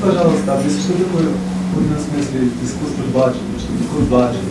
пожалуйста, объясни, что такое в полном смысле искусство баджана, что такое баджан,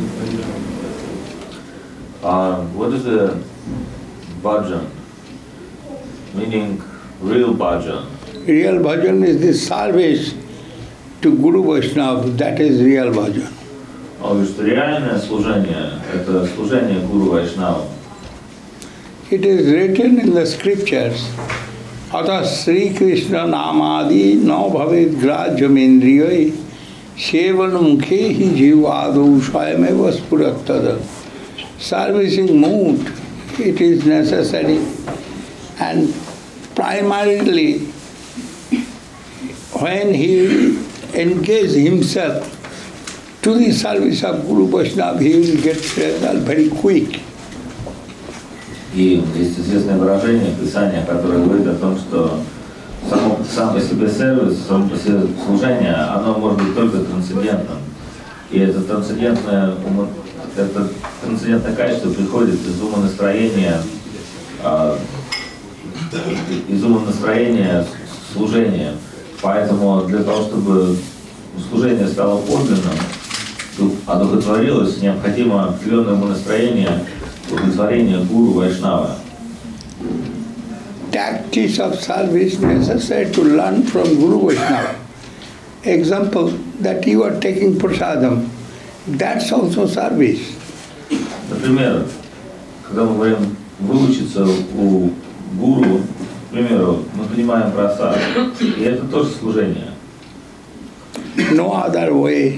What is the bhajan? Meaning real bhajan. Real bhajan is the service to Guru Vaishnava, that is real bhajan. Он говорит, что реальное служение – это служение Гуру Вайшнавам. It is written in the scriptures, Ata Sri Krishna Namadi no bhavet grajyam indriyai sevan mukhehi jivadu swayameva spurattada. Servicing mood, it is necessary, and primarily when he engages himself to the service of Guru Vaishnava, he will get result very quick. И есть известное выражение Писания, которое говорит о том, что сам по себе сервис, само по себе служение, оно может быть только трансцендентным. И это трансцендентное качество приходит из умонастроения служения. Поэтому для того, чтобы служение стало подлинным, одухотворилось, необходимо определенное умонастроение, удовлетворение Гуру Вайшнава. Tactics of service necessary to learn from Guru Vaishnava. Example, that you are taking prasadam, that's also service. Например, когда мы говорим выучиться у гуру, к примеру, мы принимаем прасад, и это тоже служение. No other way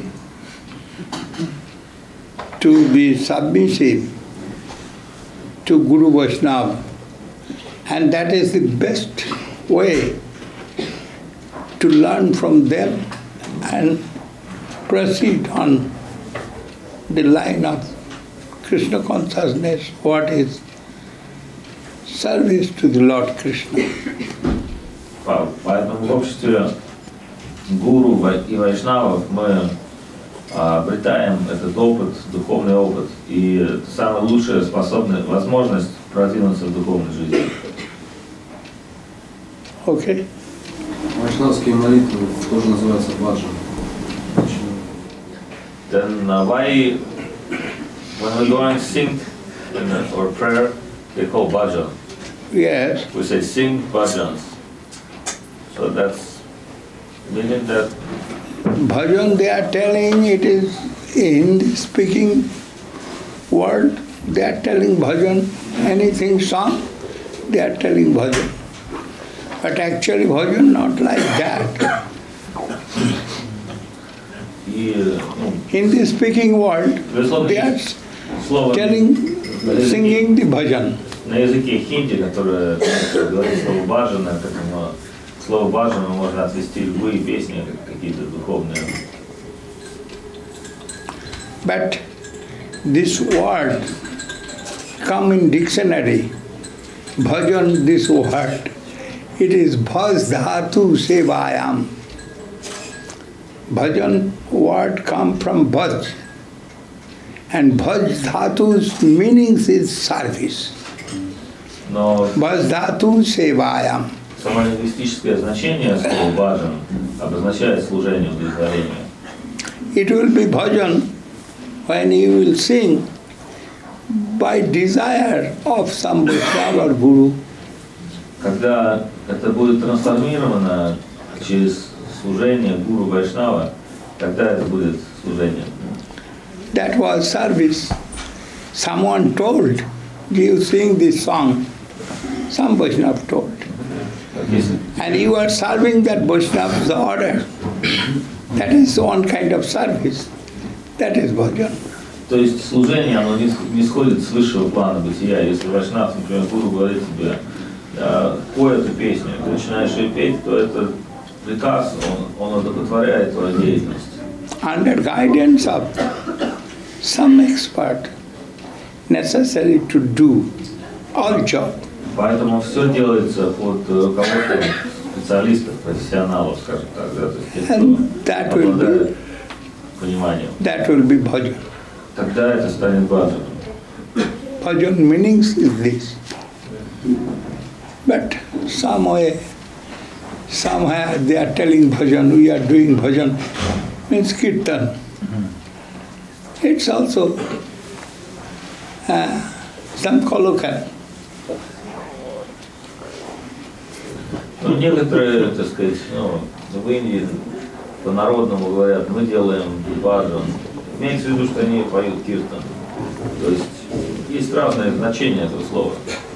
to be submissive to Guru Vaishnava, and that is the best way to learn from them and proceed on the line of Krishna consciousness, what is service to the Lord Krishna. Поэтому в обществе гуру и вайшнавов мы обретаем этот опыт, духовный опыт, и это самая лучшая возможность продвинуться в духовной жизни. Okay. Вайшнавские молитвы тоже называются баджан. Then why, when we go and sing or prayer, they call bhajan. Yes. We say sing bhajans. So that's meaning that Bhajan, they are telling it is in the speaking world, they are telling bhajan, anything song, they are telling bhajan. But actually bhajan not like that. In the speaking world, they are telling, singing the bhajan. На языке хинди, которое говорит слово баджана, к этому слово баджана можно отвести любые песни, какие-то духовные. But this word come in dictionary, bhajan, this word, it is bhaj dhatu sevayam. Bhajan word come from bhaj, and bhaj dhatu's meanings is service. Но Bhaj dhatu sevayam. само лингвистическое значение слова баджан обозначает служение, удовлетворение. It will be bhajan when you will sing by desire of some Vaishnava or Guru. Когда это будет трансформировано через служение Гуру Вайшнава, тогда это будет служение. That was service. Someone told, you sing this song. Some Vaishnava told. And you are serving that Vaishnava's order. That is one kind of service. That is bhajan. То есть служение, оно не сходит с высшего плана бытия. Если Вайшнав, например, Гуру говорит тебе, пой эту песню, ты начинаешь ее петь, то это приказ, он удовлетворяет твою деятельность. Under guidance of some expert, necessary to do all job. Поэтому все делается под руководством специалистов, профессионалов, скажем так, да, то есть тех, кто обладает пониманием. That will be bhajan. Тогда это станет баджаном. Bhajan meanings is this. But some way Somewhere they are telling bhajan, we are doing bhajan, means kirtan. It's also some colloquial. Ну, некоторые, так сказать, в Индии по-народному говорят, мы делаем баджан. Имеется в виду, что они поют киртан. То есть разные значения этого слова.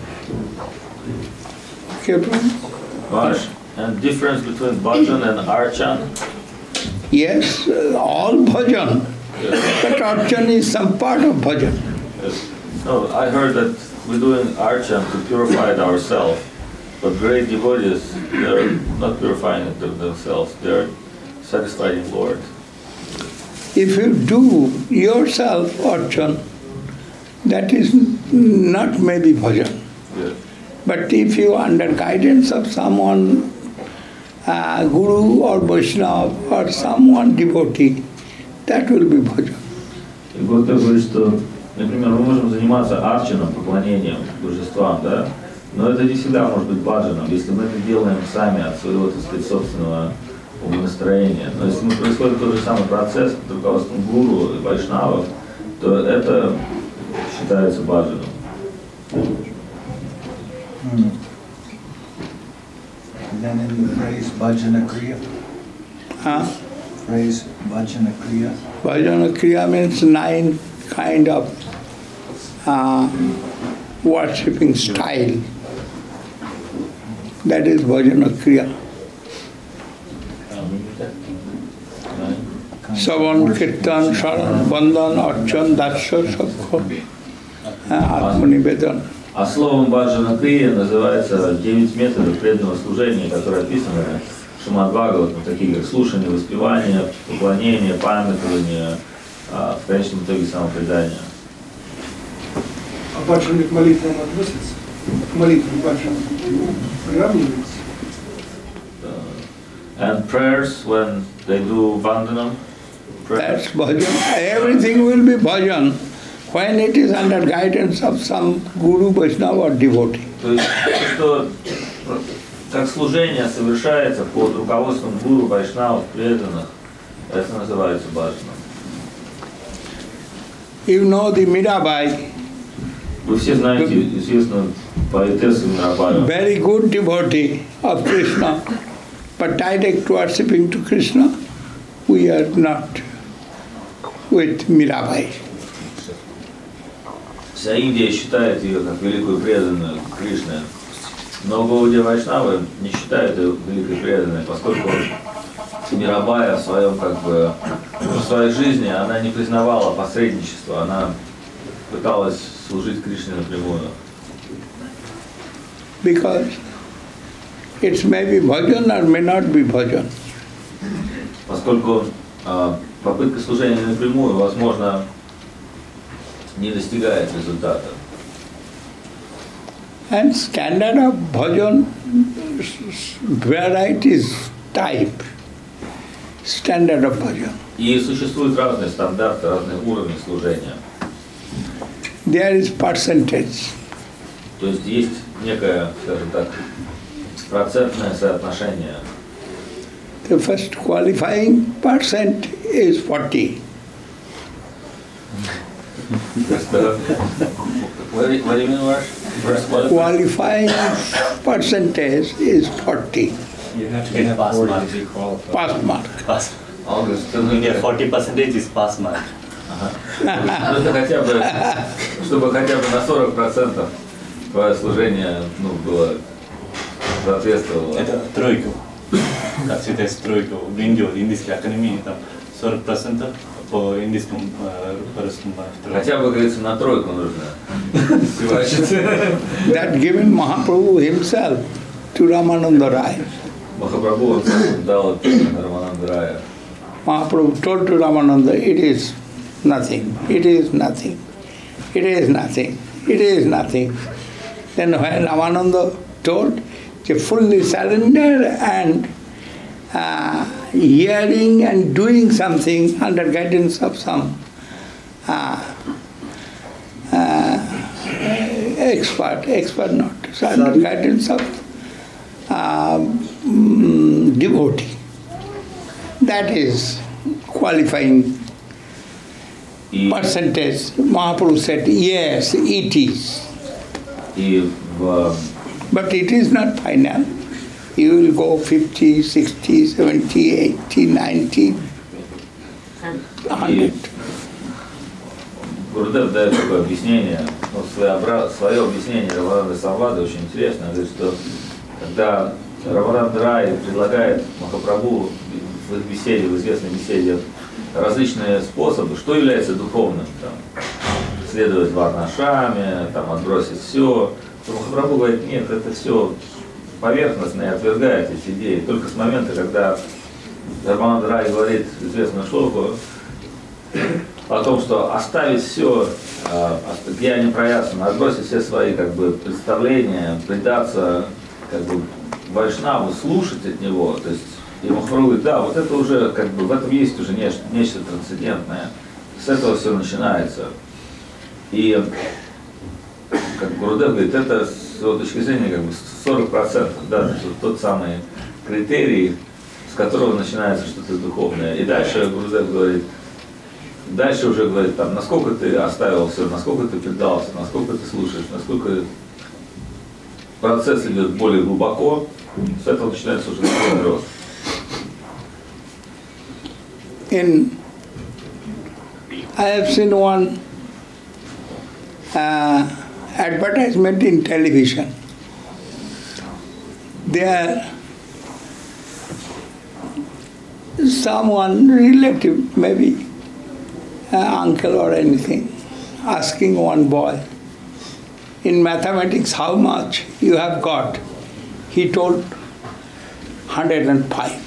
And difference between bhajan and archan? Yes, all bhajan. Yes. But archan is some part of bhajan. Yes. No, I heard that we're doing archan to purify it ourselves. But great devotees, they're not purifying it themselves. They're satisfying Lord. If you do yourself archan, that is not maybe bhajan. Yes. But if you are under guidance of someone, Guru or Vaishnava or someone devotee, that will be bhajan. И Гурдев говорит, что, например, мы можем заниматься арчаном, поклонением божествам, да? Но это не всегда может быть баджаном, если мы это делаем сами от своего, так сказать, собственного умонастроения. Но если происходит тот же самый процесс под руководством гуру и вайшнавов, то это считается баджаном. Then in the phrase Bhajana Kriya, phrase Bhajana Kriya. Bhajana Kriya means 9 kind of worshipping style. That is Bhajana Kriya. Savan, Kirtan, Sharan, Bandhan, Archan, Darsha, Sakha, Atmanivedan. А словом баджана крия называется 9 методов преданного служения, которые описаны в Шримад Бхагаватам, такие как слушание, воспевание, поклонение, памятование, в конечном итоге самопредание. А баджаны к молитвам относятся? К молитвам баджаны приравниваются? And prayers, when they do vandanam, That's bhajan. Everything will be bhajan when it is under guidance of some Guru, Vaishnava or devotee. то есть, что как служение совершается под руководством гуру, вайшнавов, преданных, это называется баджаном. You know the Mirabai, Вы все знаете известную поэтессу Мирабаю. very good devotee of Krishna, but direct worshipping to Krishna, we are not with Mirabai. Вся Индия считает ее как великую преданную Кришне, но Гаудия Вайшнавы не считают ее великой преданной, поскольку Мирабая в своей жизни она не признавала посредничество, она пыталась служить Кришне напрямую. Because it may be bhajan or may not be bhajan. Поскольку попытка служения напрямую, возможно, не достигает результата. And standard of bhajan, varieties type, standard of bhajan. И существуют разные стандарты, разные уровни служения. There is percentage. То есть есть некое, скажем так, процентное соотношение. The first qualifying percent is 40. What do you mean, Marsh? First qualifying? Qualifying percentage is 40. You have to get pass mark. Pass mark. Pass. August. In India, 40% is pass mark. Ну это хотя бы, чтобы хотя бы на 40% твое служение было соответствовало. Это тройку. Как считается тройку? В Индии, в Индийской академии, там 40% по индийскому по-русскому. Хотя бы, говорится, на тройку нужно. That given Mahaprabhu himself to Ramananda Rai. Махапрабху дал Рамананда Рая. Mahaprabhu told to Ramananda, it is nothing, it is nothing, it is nothing, it is nothing. Then when Ramananda told, he fully surrendered and hearing and doing something under guidance of some expert not, under guidance of devotee. That is qualifying И, percentage. Mahaprabhu said, yes, it is. и в But it is not final. You will go 50, 60, 70, 80, 90, 100. Гурудев дает такое объяснение, ну, свое объяснение Рамананда Самвады очень интересно. Он говорит, что когда Рамананда Рай предлагает Махапрабху в их беседе, в известной беседе, различные способы, что является духовным, там, следовать варнашаме, там, отбросить все, то Махапрабху говорит, нет, это все поверхностно и отвергает эти идеи. Только с момента, когда Рамананда Рай говорит известную шлоку о том, что оставить все, я не проясно, отбросить все свои как бы представления, предаться как бы вайшнаву, слушать от него, то есть и Махапрабху говорит, да, вот это уже как бы в этом есть уже нечто трансцендентное, с этого все начинается. И как Гурудев говорит, это с его точки зрения как бы 40%, да, то есть вот тот самый критерий, с которого начинается что-то духовное. И дальше Гурудев говорит, дальше уже говорит, там, насколько ты оставил все, насколько ты предался, насколько ты слушаешь, насколько процесс идет более глубоко, с этого начинается уже духовный рост. I have seen one advertisement in television. There, someone relative, maybe uncle or anything, asking one boy, in mathematics, how much you have got? He told 105.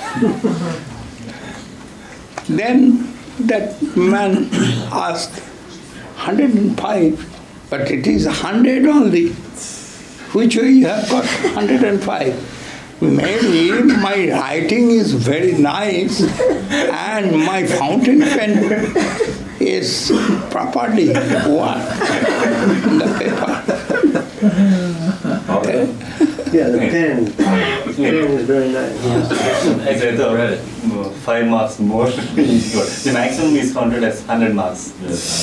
Then that man asked, 105, but it is 100 only. Which way you have got 105? Maybe my writing is very nice and my fountain pen is properly worked in the paper. Okay. Yeah, the pen. The pen is very nice. Это 5 marks more. The maximum is counted as 100 marks.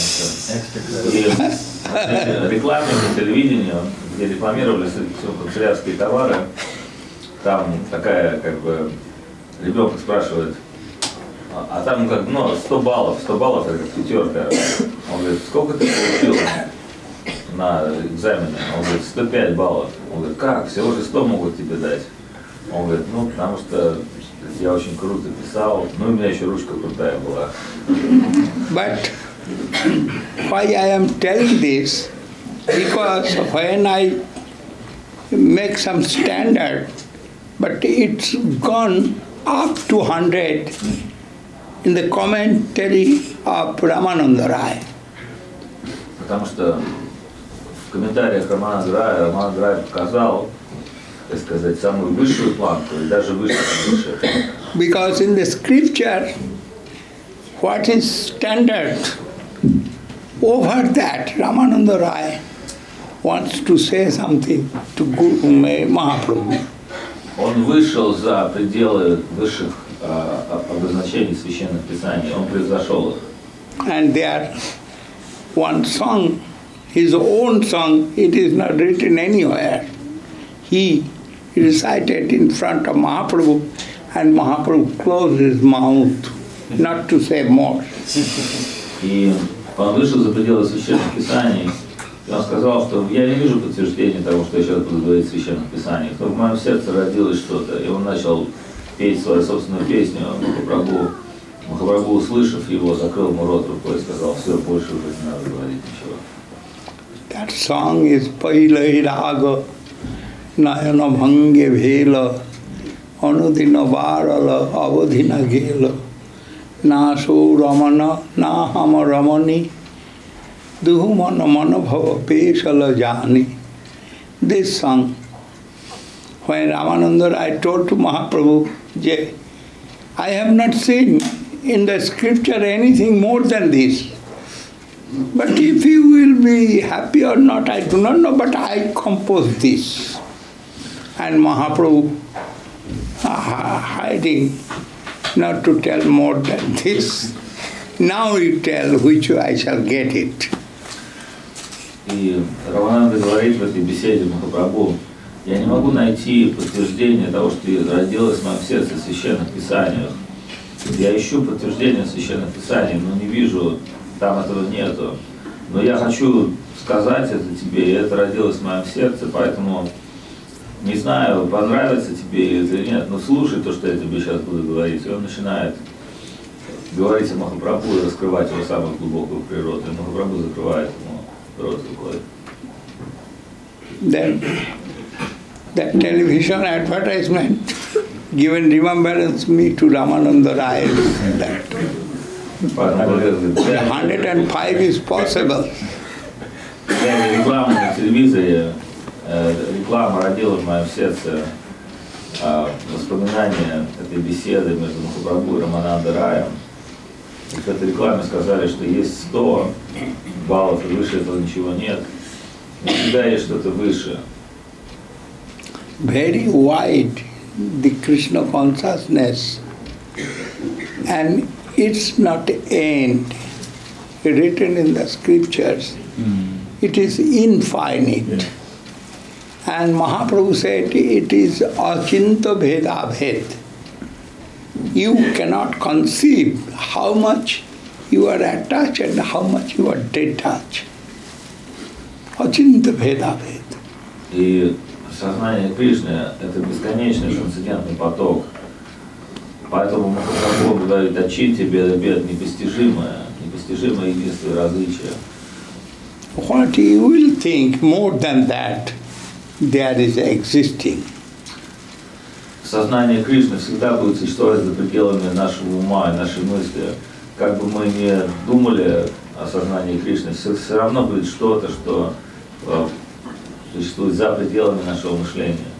И рекламе по телевидению, где рекламировали все канцелярские товары, там такая, как бы, ребенок спрашивает, а там как, ну, 100 баллов это как пятерка. Он говорит, сколько ты получил на экзамене? Он говорит, 105 баллов. Он говорит, как? Всего же 100 могут тебе дать. Он говорит, ну, потому что я очень круто писал, ну, у меня еще ручка крутая была. But why I am telling this? Because when I make some standard, but it's gone up to 100 in the commentary of Ramananda Rai. Потому что в комментариях Рамананда Рай показал, так сказать, самую высшую планку, и даже выше высших. Because in the scripture, what is standard? Over that, Ramananda Rai wants to say something to Guru Mahaprabhu. Он вышел за пределы высших обозначений священных писаний, он превзошел их. And there, one song, his own song, it is not written anywhere. He recited in front of Mahaprabhu, and Mahaprabhu closed his mouth, not to say more. И он вышел за пределы священных писаний, и он сказал, что я не вижу подтверждения того, что я сейчас буду говорить в священных писаниях, но в моем сердце родилось что-то, и он начал петь свою собственную песню. Махапрабху, услышав его, закрыл ему рот рукой и сказал, все, больше уже не надо говорить ничего. That song is Pailai Raga Nayana Bhange Vela Anudina Varala Avadhina Gela Naso Ramana Nahama Ramani Duhumana Manabhava Pesala Jani. This song, when Ramananda Rai told to Mahaprabhu, I have not seen in the scripture anything more than this. But if you will be happy or not, I do not know, but I composed this. And Mahaprabhu hiding not to tell more than this. Now you tell which way I shall get it. И Рамананда говорит в этой беседе Махапрабху: я не могу найти подтверждение того, что родилось в моем сердце в священных писаниях. Я ищу подтверждение в священных писаниях, но не вижу, там этого нету. Но я хочу сказать это тебе, и это родилось в моем сердце, поэтому не знаю, понравится тебе или нет, но слушай то, что я тебе сейчас буду говорить. И он начинает говорить о Махапрабху и раскрывать его самую глубокую природу. И Махапрабху закрывает ему рот рукой. Then that television advertisement given remembrance me to Ramananda Rai. That 105 is possible. Реклама на телевизоре, реклама родила в моем сердце воспоминания этой беседы между Махапрабху и Рамананда Раем. И в этой рекламе сказали, что есть 100 баллов, и выше этого ничего нет. Но всегда есть что-то выше. Very wide the Krishna consciousness, and it's not end written in the scriptures. It is infinite. And Mahaprabhu said it is achinta bheda bhed. You cannot conceive how much you are attached and how much you are detached. Achinta bheda bhed. И сознание Кришны – это бесконечный трансцендентный поток. Поэтому Махапрабху говорит: «Ачинтя беда бед» – непостижимое единство и различие. What you will think more than that, there is existing. Сознание Кришны всегда будет существовать за пределами нашего ума и нашей мысли. Как бы мы ни думали о сознании Кришны, все равно будет что-то, что существует за пределами нашего мышления.